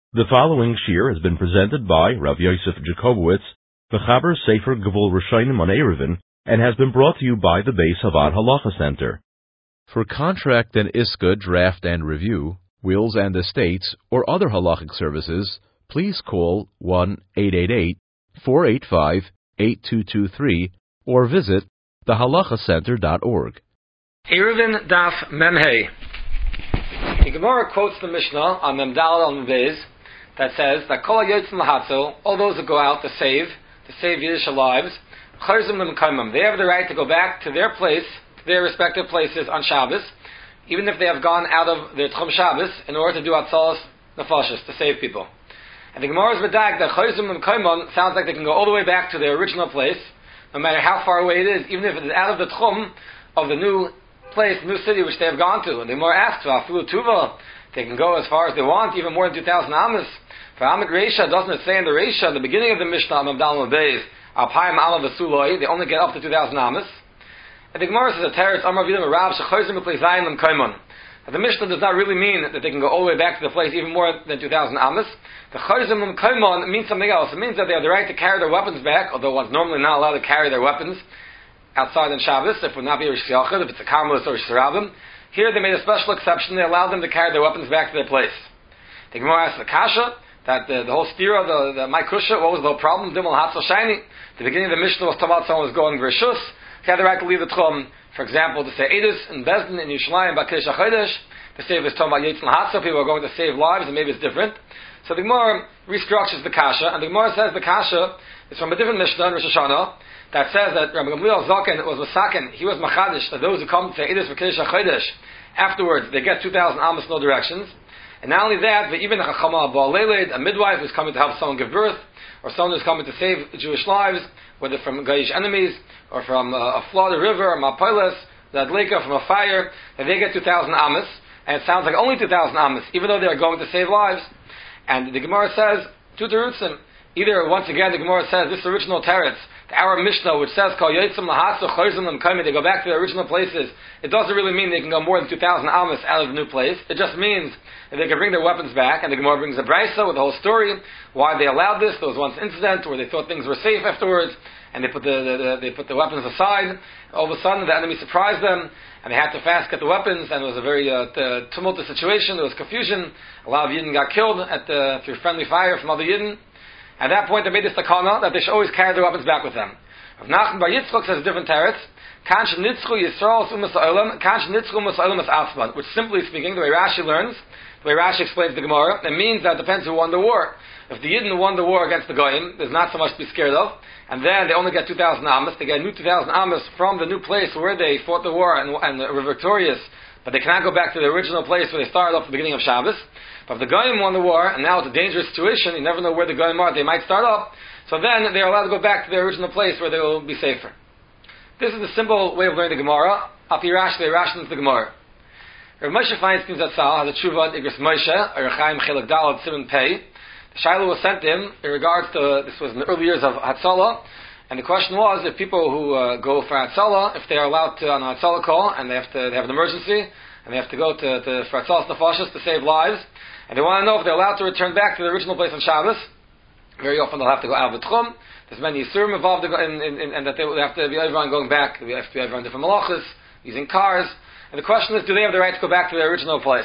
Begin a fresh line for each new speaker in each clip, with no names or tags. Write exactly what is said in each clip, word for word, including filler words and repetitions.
The following shir has been presented by Rav Yosef Jacobowitz, Mechaber Sefer Gevul Rishonim on Eruvin, and has been brought to you by the Beis Havad Halacha Center.
For contract and iska draft and review, wills and estates, or other halachic services, please call one eight eight eight, four eight five, eight two two three or visit the halacha center dot org.
Eruvin Daf Memhei. The Gemara quotes the Mishnah on Memdalad on Mevez that says that Kol HaYotzim L'Hatzel, all those who go out to save, to save Yiddish lives, Charzim L'Mekaimim, they have the right to go back to their place, to their respective places on Shabbos, even if they have gone out of their Tchum Shabbos in order to do Atzalas Nefashos, to save people. And the Gemara is medag that Charzim L'Mekaimim sounds like they can go all the way back to their original place, no matter how far away it is, even if it is out of the Tchum of the new place, new city which they have gone to. And the Gemara asks, Afilu Tuva, they can go as far as they want, even more than two thousand Amos. For Amid Reisha, doesn't it say in the Reisha, in the beginning of the Mishnah, Mabdal Mabez, Alpayim Alav Asuloi, they only get up to two thousand Amos. And the Gemara says, Teretz Amar Vidim Rav Shechozim B'Plei Zayin Lam Kaimon. The Mishnah does not really mean that they can go all the way back to the place even more than two thousand Amos. The Chozim Lam Kaimon means something else. It means that they have the right to carry their weapons back, although one's normally not allowed to carry their weapons outside on Shabbos, if it would not be a Rish Yachid, if it's a Karmelis or Rish Sarabim. Here they made a special exception, they allowed them to carry their weapons back to their place. The Gemara asks the Kasha, that the, the whole stira, the, the my kusha, what was the whole problem? Dimel Hatzel Shiny. The beginning of the Mishnah was talking about someone was going Rishus, he had the right to leave the Tchum, for example, to say Edus in Bezdin, in Yerushalayim, Bakish HaChodesh, to say if it's talking about Yitzhak Hatzel, people are going to save lives, and maybe it's different. So the Gemara restructures the Kasha, and the Gemara says the Kasha is from a different Mishnah in Rosh Hashanah, that says that Rabbi Gamliel Zaken was Masaken, he was Machadish, that those who come to say Edus Bakish HaChodesh, afterwards they get two thousand Amos no directions. And not only that, but even a Chachama Abal Leiled, a midwife who's coming to help someone give birth, or someone who's coming to save Jewish lives, whether from Gaish enemies, or from uh, a flood, a river, or Mapilas, the Adleka, from a fire, that they get two thousand Amos, and it sounds like only two thousand Amos, even though they are going to save lives. And the Gemara says, two terutzim, either, once again, the Gemara says, this original teretz, our Mishnah, which says, Kol Yotzim L'Hatzel Chozim L'Mekaimim, they go back to their original places, it doesn't really mean they can go more than two thousand Amos out of the new place. It just means that they can bring their weapons back, and the Gemara brings a brisa with the whole story, why they allowed this. There was once an incident where they thought things were safe afterwards, and they put the, the, the they put the weapons aside. All of a sudden, the enemy surprised them, and they had to fast get the weapons, and it was a very uh, t- tumultuous situation. There was confusion. A lot of Yidden got killed at the, through friendly fire from other Yidden. At that point, they made this takana that they should always carry their weapons back with them. Rav Nachman Bar Yitzchok says a different teretz, Kansh nitzchu Yisrael umas ha'olam, Kansh nitzchu umas ha'olam as atzman, which simply speaking, the way Rashi learns, the way Rashi explains the Gemara, it means that it depends who won the war. If the Yidden won the war against the Goyim, there's not so much to be scared of, and then they only get two thousand Amos, they get a new two thousand Amos from the new place where they fought the war and, and were victorious, but they cannot go back to the original place where they started off at the beginning of Shabbos. But if the Goyim won the war, and now it's a dangerous situation, you never know where the Goyim are, they might start up, so then they're allowed to go back to their original place where they will be safer. This is the simple way of learning the Gemara. Api Rashi, they ration the Gemara. Rav Moshe Feinstein Zatzal has a tshuva Igros Moshe, or Chaim Chelik Dalad Simon Pei. The Shiloh was sent him in regards to, this was in the early years of Hatzalah, and the question was if people who uh, go for Hatzalah, if they are allowed to on a Hatzalah call, and they have to, they have an emergency, and they have to go to, to for Hatzalah Nefashos to save lives, and they want to know if they're allowed to return back to the original place on Shabbos. Very often they'll have to go out of the Tchum. There's many Yisurim involved in, in, in, in, and that they will have to be everyone going back. They have to be everyone different malachas, using cars. And the question is, do they have the right to go back to their original place?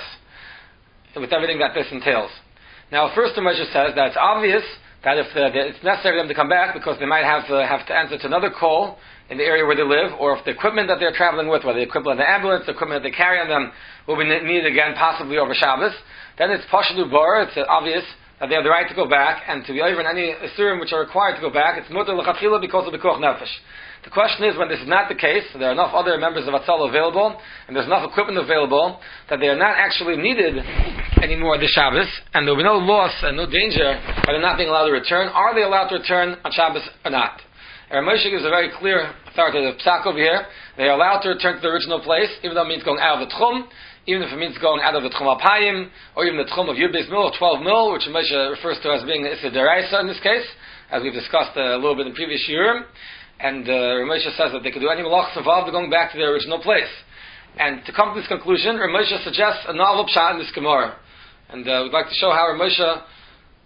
With everything that this entails. Now, first the measure says that it's obvious that if the, the, it's necessary for them to come back because they might have to, have to answer to another call in the area where they live, or if the equipment that they're traveling with, whether the equipment of the ambulance, the equipment that they carry on them, will be needed again, possibly over Shabbos, then it's Pashadu Bar, it's obvious that they have the right to go back, and to be over in any Isurim which are required to go back, it's Mutter L'Chatchila because of the Koch Nefesh. The question is, when this is not the case, there are enough other members of Hatzalah available, and there's enough equipment available, that they are not actually needed anymore this Shabbos, and there will be no loss and no danger by them not being allowed to return. Are they allowed to return on Shabbos or not? And Ramesh gives a very clear authoritative psak over here. They are allowed to return to the original place, even though it means going out of the Tchum, even if it means going out of the Tchum Alpayim, or even the Tchum of Yud Beis Mil, of twelve mil, which Ramesh refers to as being the Issa Deraisa in this case, as we've discussed a little bit in previous year. And uh, Ramesh says that they could do any malachas involved in going back to their original place. And to come to this conclusion, Ramesh suggests a novel pshat in this Gemara. And uh, we'd like to show how Ramesh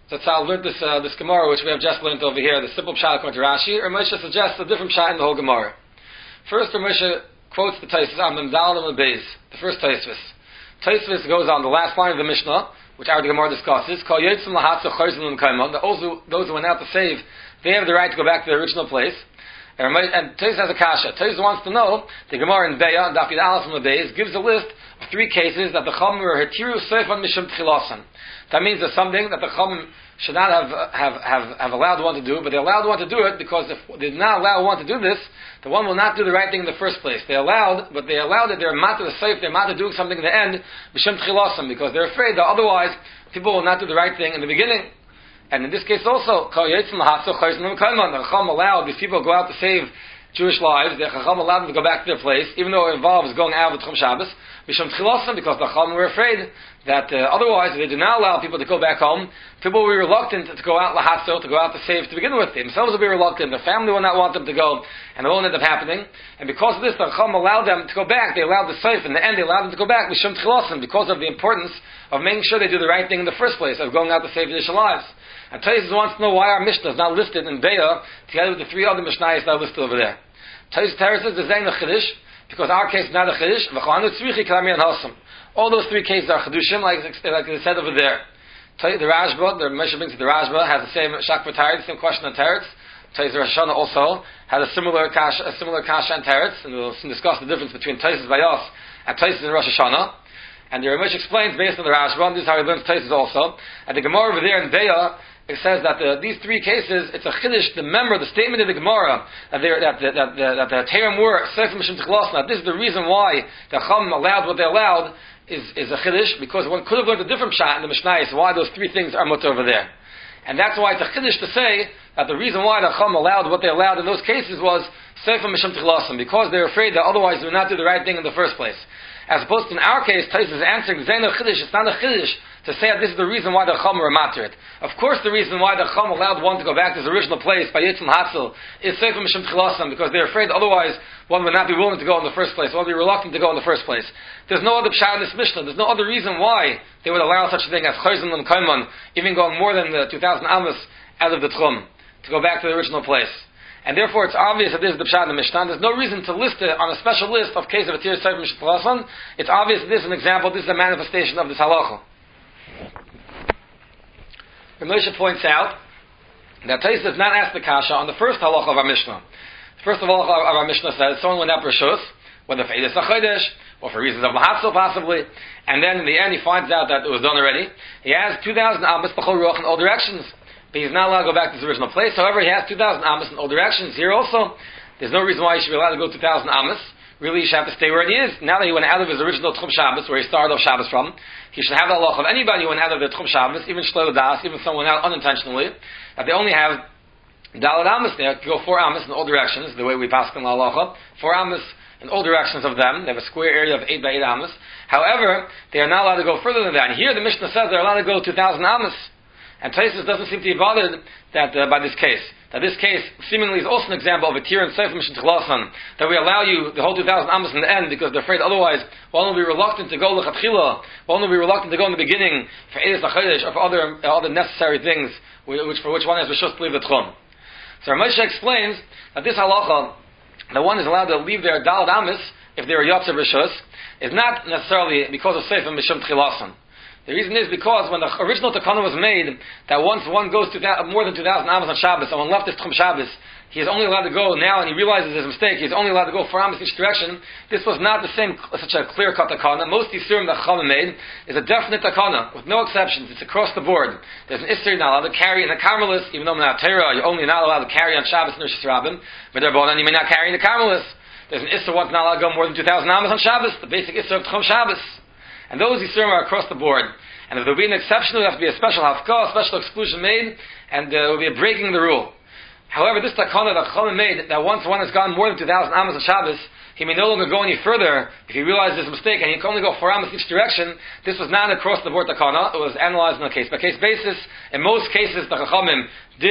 So Tzal learned this uh, this Gemara, which we have just learned over here, the simple pshat according to Rashi, or Moshe suggests a different pshat in the whole Gemara. First, Moshe quotes the Tosfos on the Mdal and the Beis, the first Tosfos. Tosfos goes on the last line of the Mishnah, which our Gemara discusses, Kol Yotzim Lahatzu Chayzim L'Mkaimon, that also those who went out to save, they have the right to go back to their original place. And, and Tosfos has a kasha. Tosfos wants to know, the Gemara in Beya, Daf Yud Aleph from the Beis, gives a list of three cases that the Chachamim were Hetiru Seifan Mishum Tchilasan. That means there's something that the Chachamim should not have, have, have, have allowed one to do, but they allowed one to do it because if they did not allow one to do this, the one will not do the right thing in the first place. They allowed, but they allowed that they're matter the safe, they're matter doing something in the end, Mishum Tchilasan, because they're afraid that otherwise people will not do the right thing in the beginning. And in this case also, the Chacham allowed these people to go out to save Jewish lives. The Chacham allowed them to go back to their place, even though it involves going out of Tchum Shabbos, because the Chacham were afraid that uh, otherwise, if they do not allow people to go back home, people will be reluctant to go out lahatzo, to go out to save to begin with. They themselves will be reluctant. Their family will not want them to go, and it won't end up happening. And because of this, the Chacham allowed them to go back. They allowed the safe. In the end, they allowed them to go back Mishum Tchilasim, because of the importance of making sure they do the right thing in the first place, of going out to save Yiddish lives. And Tosfos wants to know why our Mishnah is not listed in Beya together with the three other Mishnayos that are listed over there. Tosfos says there's a chiddush because our case is not a chiddush. All those three cases are chidushim, like like they said over there. The Rashba, the Mishnah brings the Rashba has the same shak v'taretz, the same question on teretz. Tosfos Rosh Hashanah also had a similar kash, a similar kasha on teretz, and we'll soon discuss the difference between Tosfos Bayos and Tosfos in Rosh Hashanah. And the Ramesh explains based on the Rashba, and this is how he learns Tosfos also. And the Gemara over there in Beya, it says that the, these three cases, it's a chiddush, the member, the statement of the Gemara, that, that, that, that, that the Terim were, that this is the reason why the Chacham allowed what they allowed, is, is a chiddush, because one could have learned a different shot in the Mishnayos, why those three things are mutter over there. And that's why it's a chiddush to say that the reason why the Chacham allowed what they allowed in those cases was Sefer Mishum Tchilasim, because they're afraid that otherwise they would not do the right thing in the first place. As opposed to in our case, Tosfos is answering, Zayin Chiddush, it's not a chiddush to say that this is the reason why the Chacham were matter it. Of course, the reason why the Chacham allowed one to go back to his original place by Yitzim Hatzel is Sefer Mishum Tchilasim, because they're afraid otherwise one would not be willing to go in the first place, one would be reluctant to go in the first place. There's no other pshat in this Mishnah, there's no other reason why they would allow such a thing as Chayzim and Kaiman, even going more than the two thousand Amos out of the Tchum, to go back to the original place. And therefore it's obvious that this is the pshat in the Mishnah. There's no reason to list it on a special list of case of a Tir Sefer Mishum Tchilasim. It's obvious that this is an example, this is a manifestation of this halacha. The Moshe points out that Tosfos does not ask the kasha on the first halacha of our Mishnah. The first halacha of our Mishnah says someone went out rishus, whether for Eidos HaChodesh, or for reasons of lahatzel possibly, and then in the end he finds out that it was done already. He has two thousand amos b'chol ruach in all directions, but he's not allowed to go back to his original place. However, he has two thousand amos in all directions. Here also, there's no reason why he should be allowed to go two thousand amos. Really, he should have to stay where he is. Now that he went out of his original Tchum Shabbos, where he started off Shabbos from, he should have the halacha of anybody who went out of the Tchum Shabbos, even Shlelo Das, even someone out unintentionally, that they only have Daled Amos there, to go four Amos in all directions, the way we pass in the halacha, four Amos in all directions of them. They have a square area of eight by eight Amos. However, they are not allowed to go further than that. And here the Mishnah says they're allowed to go two thousand Amos. And Tosfos doesn't seem to be bothered that uh, by this case. That this case seemingly is also an example of a Tir and Sefer Mishum Tchilasim, that we allow you the whole two thousand Amos in the end because they're afraid otherwise one will be reluctant to go lechatchila, one will be reluctant to go in the beginning for Eidos HaChodesh or for other uh, other necessary things which for which one has rishus to leave the Tchum. So Ramesh explains that this halacha, that one is allowed to leave their Daled Amos if they are Yotzer rishus, is not necessarily because of Sefer Mishum Tchilasim. The reason is because when the original takana was made, that once one goes to that, more than two thousand amos on Shabbos, and one left his Tchum Shabbos, he is only allowed to go now, and he realizes his mistake, he is only allowed to go four amos each direction. This was not the same, such a clear-cut takana. Most Yisurim that Chachamim made is a definite takana, with no exceptions. It's across the board. There's an Isser you're not allowed to carry in the Carmelis, even though in the Torah you're only not allowed to carry on Shabbos and Rosh Hashanah, but therefore you may not carry in the Carmelis. There's an Isser one's not allowed to go more than two thousand amos on Shabbos, the basic Isser of Tchum Shabbos. And those Yisurim are across the board. And if there will be an exception, there will have to be a special hafkah, a special exclusion made, and uh, there will be a breaking the rule. However, this takana that Chachamim made, that once one has gone more than two thousand amos on Shabbos, he may no longer go any further if he realizes his mistake, and he can only go four amos each direction. This was not an across-the-board takana. It was analyzed on a case-by-case basis. In most cases, the Chachamim did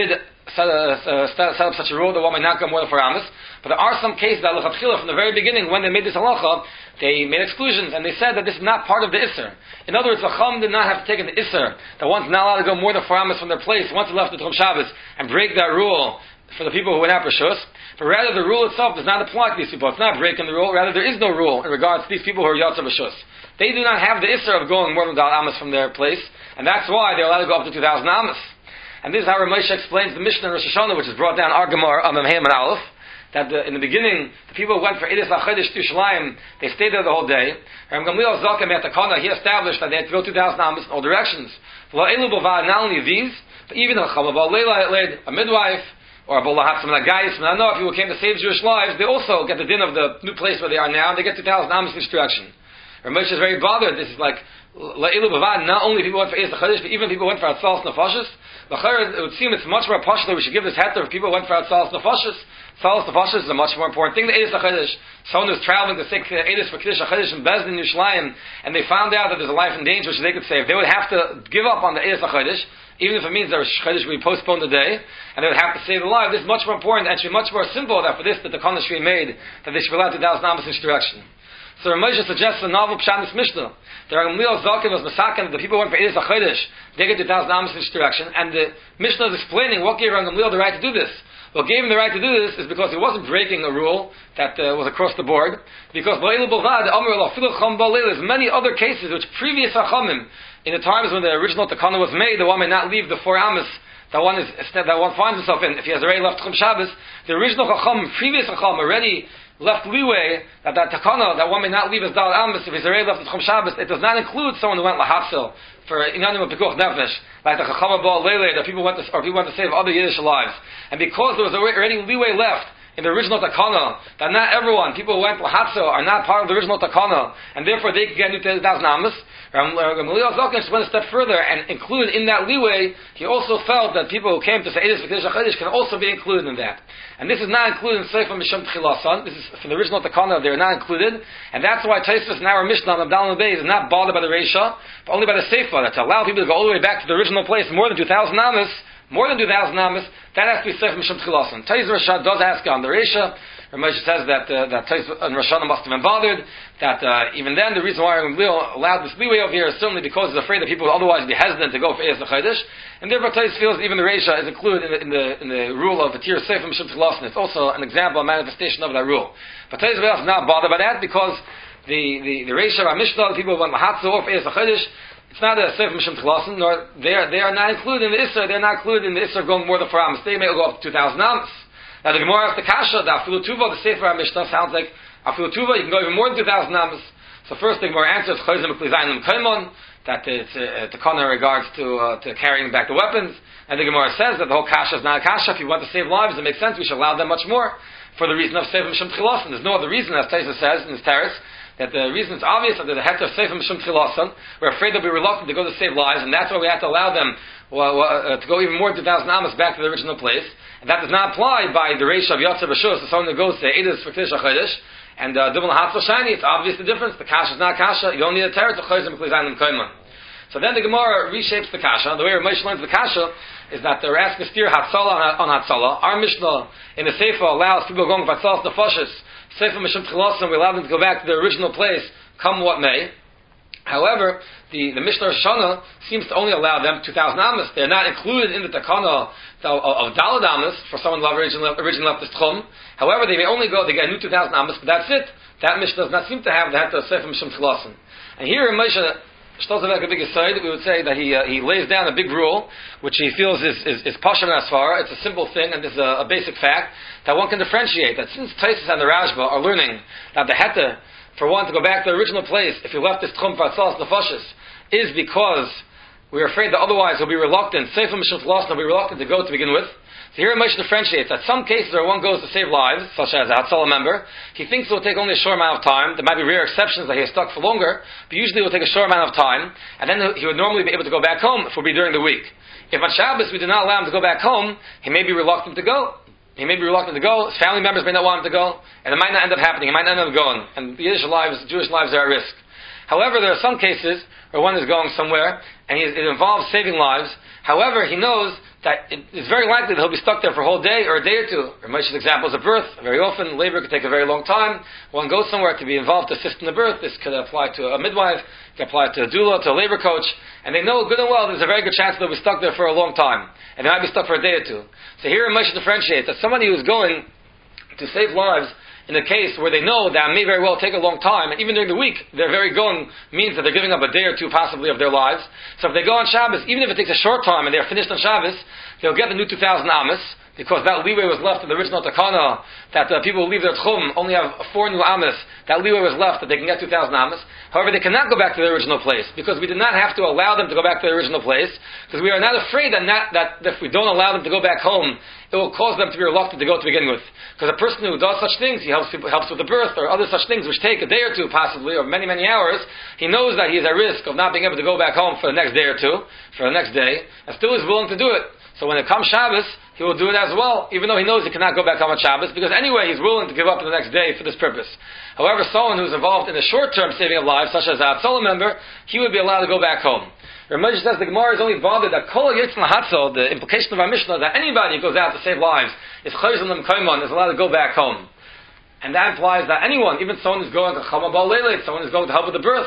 set, uh, set, set up such a rule that one may not go more than four amas. But there are some cases that from the very beginning, when they made this halacha, they made exclusions, and they said that this is not part of the Isser. In other words, the Chacham did not have to take in the Isser, that one's not allowed to go more than four amas from their place once they left the Tchum Shabbos, and break that rule for the people who went out for Rishus. But rather, the rule itself does not apply to these people. It's not breaking the rule. Rather, there is no rule in regards to these people who are Yatzav Rishus. They do not have the Isser of going more than Dal Amas from their place, and that's why they're allowed to go up to two thousand Amas. And this is how Rav Moshe explains the Mishnah in Rosh Hashanah, which is brought down Ar Gemara on Memhem and Aleph, that the, in the beginning, the people who went for Edis LaChodesh to Yerushalayim, they stayed there the whole day. Rav Gamliel Zaken Me'atakana, he established that they had to go two thousand Amas in all directions. Not only these, but even a a midwife, or a Bolahats from Nagayis, from Nanoah, people who came to save Jewish lives, they also get the din of the new place where they are now, and they get two thousand Amas in each direction. Rav Moshe is very bothered. This is like La'ilu Bavad. Not only people went for Eis HaChodesh, but even people went for Atzalas Nefashis. It would seem it's much more popular. We should give this heter if people went for Atzalas Nefashis. Atzalas Nefashis is a much more important thing than Eis HaChodesh. Someone who's traveling to say Eis for Kiddush HaChodesh in Bezdin Yerushalayim, and they found out that there's a life in danger which they could save. They would have to give up on the Eis HaChodesh, even if it means that Chodesh will be postponed a day, and they would have to save the life. This is much more important, and it should be much more simple that for this that the Kodesh should be made, that they should be allowed to thousand Amas in each direction. So Rav Moshe suggests a novel pshat in this Mishnah. The Rav Gamliel Zaken was masaken that the people went for Eis HaChodesh, they get two thousand Amas in each direction, and the Mishnah is explaining what gave Rav Gamliel the right to do this. What gave him the right to do this is because he wasn't breaking a rule that uh, was across the board. Because there's many other cases which previous Chachamim, in the times when the original Takana was made, the one may not leave the four Amas that one is that one finds himself in. If he has already left Tchum Shabbos, the original Chacham, previous Chacham, already left leeway that that Takana, that one may not leave his Dal Amas if he's already left the Tchum Shabbos. It does not include someone who went Lahafsil for Inyanim of Pekuch Nefesh, like the Chacham Baal Lele, that people went to, or people went to save other Yiddish lives. And because there was already leeway left in the original Takana, that not everyone, people who went Lahatzel, are not part of the original Takana, and therefore they could get new two thousand Amas. Gamliel Zaken just went a step further and included in that leeway, he also felt that people who came to say Eidus V'Kiddush HaChodesh can also be included in that. And this is not included in Sefer Mishum Tchilasan. This is from the original Takana, they're not included. And that's why Tosfos in our Mishnah on Abdal Beis is not bothered by the Reisha, but only by the Sefer, that to allow people to go all the way back to the original place more than two thousand Amas, more than two thousand Amas, that has to be Sefer Mishum Tchilasan. Tosfos Rashad does ask on the Reisha. Rav Moshe says that uh, that Tosfos and Rosh Hashanah must have been bothered. That uh, even then, the reason why Rav Gamliel allowed this leeway over here is certainly because he's afraid that people would otherwise be hesitant to go for Eis HaChodesh, and therefore Tosfos feels that even the Reisha is included in the in the, in the rule of the Tir Sefer Mishum Tchilasan. It's also an example, a manifestation of that rule. But Tosfos is not bothered by that because the the, the Reisha of our Mishnah, the people who want Lahatzu or for Eis HaChodesh, it's not a Sefer Mishum Tchilasan, nor they are they are not included in the Isser. They're not included in the Isser going more than four Amas. They may go up to two thousand Amas. Now the Gemara asks the Kasha, the Afilu Tuva, the Sefer HaMishnah sounds like Afilu Tuva, you can go even more than two thousand Amas. So first the Gemara answers Chayzim Eklizayin L'Mkaimon, that it's uh, Takana in regards to uh, to carrying back the weapons. And the Gemara says that the whole Kasha is not a Kasha. If you want to save lives, it makes sense. We should allow them much more for the reason of Sefer Mishum Tchilasan. There's no other reason, as Tosfos says in his Teres, that the reason is obvious that there's a heter of Sefer Mishum Tchilasan. We're afraid they'll be reluctant to go to save lives, and that's why we have to allow them well, uh, to go even more than two thousand Amas back to the original place. And that does not apply by the Reisha of Yatzav Rishus, someone who goes to Eidus for Kiddush HaChodesh, and Dubal Hatzal Shani, it's obvious the difference. The Kasha is not Kasha. You don't need a Teretz of Chayzim Eklizayin L'Mkaimon. So then the Gemara reshapes the Kasha. The way Rav Moshe learns the Kasha is that they're asking steer Hatzala on Hatzala. Our Mishnah in the Sefer allows people going for Hatzalas Nefashis. Sefer Mishum Tchilasan, we allow them to go back to their original place, come what may. However, the, the Mishnah Shana seems to only allow them two thousand Amas. They're not included in the Takana of, of Dalad Amas for someone who originally, originally left this Tchum. However, they may only go, they get a new two thousand Amas, but that's it. That Mishnah does not seem to have the Heter Sefer Mishum Tchilasan. And here in Moshe Shtolzavek, a big aside, we would say that he uh, he lays down a big rule, which he feels is is, is Pasham Asfar. It's a simple thing, and it's a, a basic fact that one can differentiate. That since Tosfos and the Rashba are learning that the Heter for one to go back to the original place, if you left this Tchum for Hatzalas Nefashis, is because we're afraid that otherwise he'll be reluctant, Sefer Mishum Tchilasan will be reluctant to go to begin with. So here Moshe differentiates that some cases where one goes to save lives, such as a Hatzalah member, he thinks it will take only a short amount of time. There might be rare exceptions that he is stuck for longer, but usually it will take a short amount of time, and then he would normally be able to go back home if it would be during the week. If on Shabbos we do not allow him to go back home, he may be reluctant to go. He may be reluctant to go. His family members may not want him to go, and it might not end up happening. He might not end up going, and the Yiddish lives, Jewish lives are at risk. However, there are some cases where one is going somewhere, and he, it involves saving lives. However, he knows that it, it's very likely that he'll be stuck there for a whole day or a day or two. Or Moshe's example is a birth. Very often, labor could take a very long time. One goes somewhere to be involved to assist in the birth. This could apply to a midwife, could apply to a doula, to a labor coach, and they know good and well there's a very good chance they'll be stuck there for a long time, and they might be stuck for a day or two. So here Moshe differentiates that somebody who's going to save lives in a case where they know that it may very well take a long time, and even during the week, their very going means that they're giving up a day or two possibly of their lives. So if they go on Shabbos, even if it takes a short time and they're finished on Shabbos, they'll get the new two thousand Amos, because that leeway was left in the original Takana, that uh, people who leave their Tchum only have four new Amos. That leeway was left that they can get two thousand Amos. However, they cannot go back to their original place, because we did not have to allow them to go back to their original place, because we are not afraid that, not, that if we don't allow them to go back home, it will cause them to be reluctant to go to begin with. Because a person who does such things, he helps people, helps with the birth, or other such things which take a day or two possibly, or many, many hours, he knows that he is at risk of not being able to go back home for the next day or two, for the next day, and still is willing to do it. So when it comes Shabbos, he will do it as well, even though he knows he cannot go back home on Shabbos, because anyway he's willing to give up the next day for this purpose. However, someone who's involved in the short-term saving of lives, such as a Hatzalah member, he would be allowed to go back home. Ramesh says the Gemara is only bothered that Kol Yitzn Lahatzel, the implication of our Mishnah, that anybody who goes out to save lives, is Chayzon Lim Kaimon, is allowed to go back home. And that implies that anyone, even someone who's going to Chama Bal Leilit, someone who's going to help with the birth.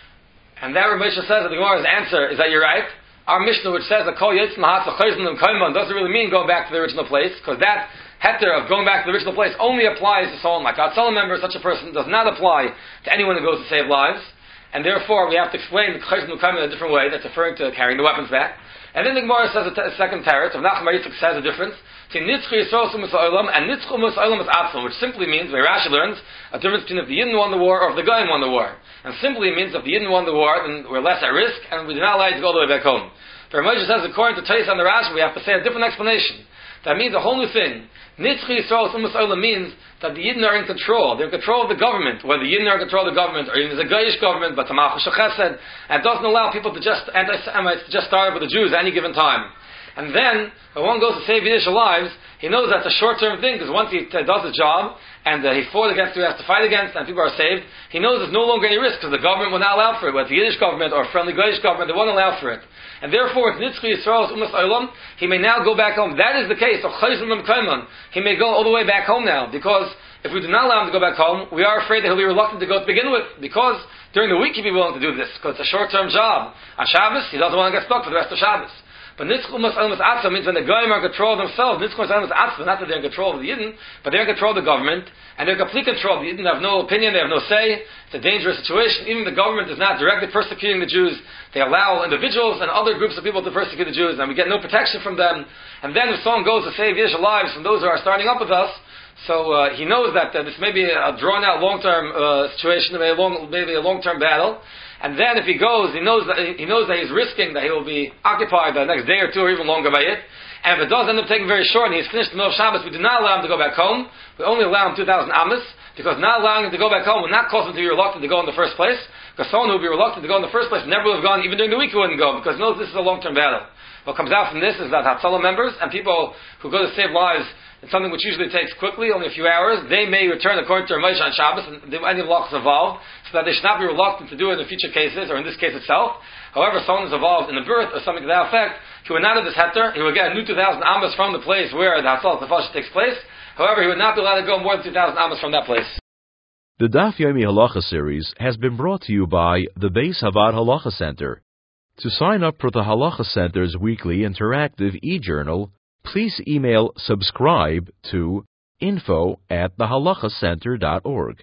And that Ramesh says that the Gemara's answer is that you're right. Our Mishnah, which says that Kol Yitzn Lahatzel Chayzon Lim Kaimon, doesn't really mean going back to the original place, because that heter of going back to the original place only applies to someone like a Hatzalah member. Such a person does not apply to anyone who goes to save lives. And therefore, we have to explain the Chayzon Lim Kaimon in a different way. That's referring to carrying the weapons back. And then the Gemara says a, t- a second teretz of Nachman Bar Yitzchak says a difference between Nitzchu Yisrael Sumus Olam and Nitzchu Mus Olam is Atzon, which simply means, where Rashi learns, a difference between if the Yidden won the war or if the Goyim won the war. And simply means if the Yidden won the war, then we're less at risk and we do not allow you to go all the way back home. But Moshe says, according to Tais and the Rashi, we have to say a different explanation. That means a whole new thing. Nitzchu Yisrael Sumus Olam means that the Yidden are in control. They're in control of the government. Whether the Yidden are in control of the government, or even there's a Goyish government, but Tamach Shechesed, and it doesn't allow people to just, anti-Semites, to just start with the Jews at any given time. And then, when one goes to save Yiddish lives, he knows that's a short-term thing, because once he uh, does his job, and uh, he fought against who he has to fight against, and people are saved, he knows there's no longer any risk, because the government will not allow for it. Whether it's the Yiddish government or a friendly Goyish government, they won't allow for it. And therefore, with Nitzchu Yisrael's Umas Olam, he may now go back home. That is the case of Chayzon Lim Kaimon. He may go all the way back home now, because if we do not allow him to go back home, we are afraid that he'll be reluctant to go to begin with, because during the week he'd be willing to do this, because it's a short-term job. On Shabbos, he doesn't want to get stuck for the rest of Shabbos. But Nitzchu Umas Olam Atzah means when the Goyim are in control of themselves. Nitzchu Umas Olam Atzah, not that they're in control of the Yidden, but they're in control of the government, and they're in complete control. The Yidden have no opinion, they have no say. It's a dangerous situation. Even the government is not directly persecuting the Jews. They allow individuals and other groups of people to persecute the Jews, and we get no protection from them. And then if someone goes to save Yiddish lives from those who are starting up with us, so uh, he knows that uh, this may be a drawn-out long-term uh, situation, maybe a, long, maybe a long-term battle. And then if he goes, he knows that he knows that he's risking that he will be occupied the next day or two or even longer by it. And if it does end up taking very short and he's finished the middle of Shabbos, we do not allow him to go back home. We only allow him two thousand Amos, because not allowing him to go back home will not cause him to be reluctant to go in the first place. Because someone who would be reluctant to go in the first place never would have gone, even during the week he wouldn't go, because he knows this is a long-term battle. What comes out from this is that Hatzalah members and people who go to save lives, it's something which usually takes quickly, only a few hours, they may return according to Ramesh on Shabbos, and any halachas involved, so that they should not be reluctant to do it in future cases, or in this case itself. However, someone is involved in the birth, or something to that effect, he would not have this heter, he would get a new two thousand Amos from the place where the Hatzalah Tefashah takes place. However, he would not be allowed to go more than two thousand Amos from that place.
The Daf Yomi Halacha series has been brought to you by the Beis Havad Halacha Center. To sign up for the Halacha Center's weekly interactive e-journal, please email subscribe to info at the halacha center dot org.